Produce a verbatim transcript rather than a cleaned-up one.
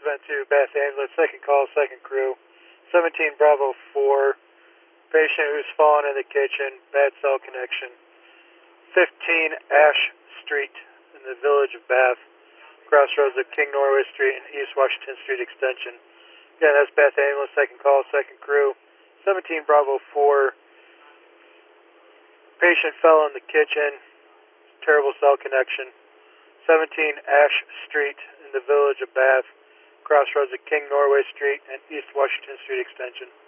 Rosevent to Bath Ambulance, second call, second crew. seventeen Bravo four, patient who's fallen in the kitchen, bad cell connection. fifteen Ash Street in the village of Bath, crossroads of King Norway Street and East Washington Street Extension. Again, that's Bath Ambulance, second call, second crew. seventeen Bravo four, patient fell in the kitchen, terrible cell connection. seventeen Ash Street in the village of Bath, crossroads of King Norway Street and East Washington Street Extension.